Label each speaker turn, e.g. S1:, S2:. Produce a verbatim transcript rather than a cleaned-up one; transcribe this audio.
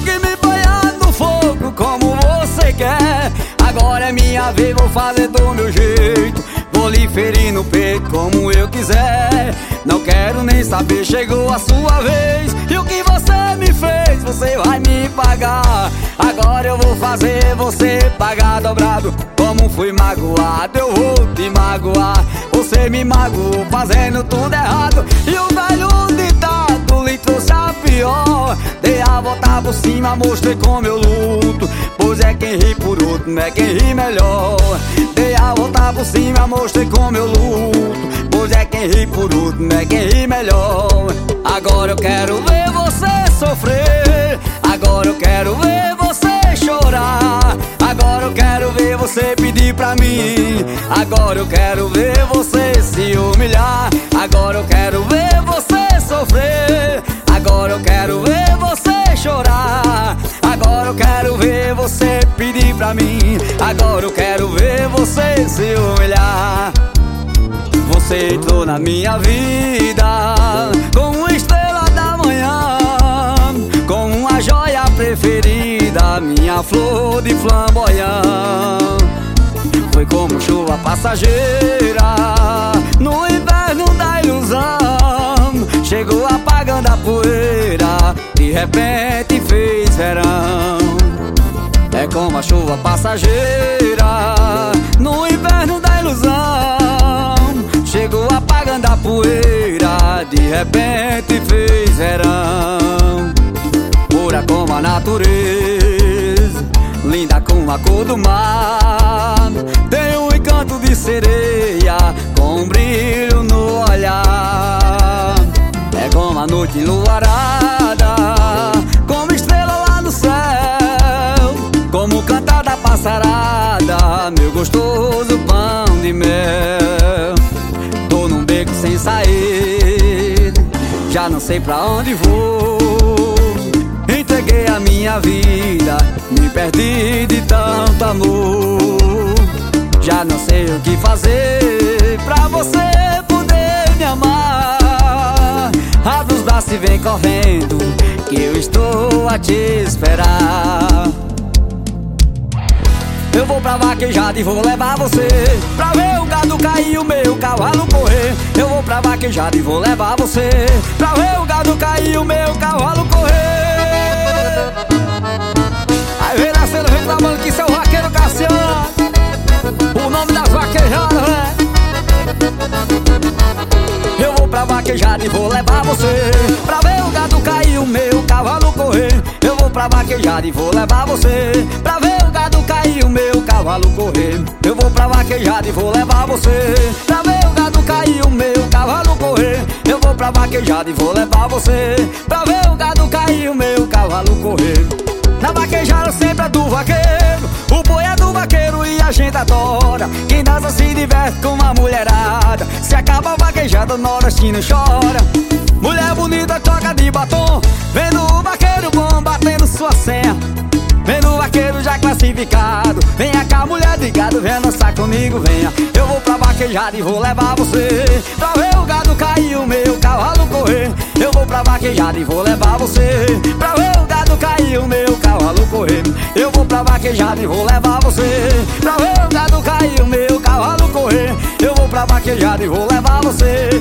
S1: que me banhar no fogo como você quer. Agora é minha vez, vou fazer do meu jeito. Vou lhe ferir no peito como eu quiser. Não quero nem saber, chegou a sua vez. E o que você me fez, você vai me pagar. Agora eu vou fazer você pagar dobrado. Como fui magoado, eu vou te magoar. Você me magoou fazendo tudo errado. E o velho ditado lhe trouxe a pior. Dei a volta por cima, mostrei como eu luto. Pois é quem ri por outro, não é quem ri melhor. Dei a volta por cima, mostrei como eu luto. Pois é quem ri por outro, não é quem ri melhor. Agora eu quero ver você sofrer. Agora eu quero ver você chorar. Agora eu quero ver você pedir pra mim. Agora eu quero ver você se humilhar. Agora eu quero ver você sofrer. Agora eu quero ver você chorar. Agora eu quero ver você pedir pra mim. Agora eu quero ver você se humilhar. Você entrou na minha vida como uma estrela da manhã, como uma joia preferida, minha flor de flamboyant. Foi como chuva passageira no inverno da ilusão. Chegou apagando a poeira, de repente fez verão. É como a chuva passageira no inverno da ilusão. Chegou apagando a poeira, de repente fez verão. Pura como a natureza, linda como a cor do mar. Tem um encanto de sereia, com um brilho no olhar. É como a noite enluarada, como estrela lá no céu. Como o cantar da passarada, meu gostoso pão de mel. Tô num beco sem sair, já não sei pra onde vou. Entreguei a minha vida, me perdi de tanto amor. Já não sei o que fazer pra você poder me amar. Abre os braços e vem correndo, que eu estou a te esperar. Eu vou pra vaquejada e vou levar você pra ver o gado cair e o meu cavalo correr. Eu vou pra vaquejada e vou levar você pra ver o gado cair e o meu cavalo correr. Aí vem nascendo, vem clamando que seu vaqueiro Cassiano, o nome das vaquejadas, né? Eu vou pra vaquejada e vou levar você pra ver o gado cair e o meu cavalo correr. Eu vou pra vaquejada e vou levar você pra ver o gado cair e o meu cavalo correr. Eu vou pra vaquejada e vou levar você pra ver o gado cair e o meu cavalo correr. Eu vou pra vaquejada e vou levar você pra ver o gado cair e o meu cavalo correr. Na vaquejada sempre é do vaqueiro, o boi é do vaqueiro e a gente adora. Quem dança se diverte com uma mulherada. Se acaba a vaquejada, nordestino chora. Mulher bonita toca de batom, vendo o vaqueiro bom batendo sua senha. Vendo o vaqueiro já classificado. Venha cá, mulher de gado, venha dançar comigo, venha. Eu vou pra vaquejada e vou levar você pra ver o gado cair e o meu cavalo correr. Eu vou pra vaquejada e vou levar você pra ver o gado cair e o meu cavalo correr. Eu vou pra vaquejada e vou levar você pra ver o gado cair e o meu cavalo correr. Eu vou pra vaquejada e vou levar você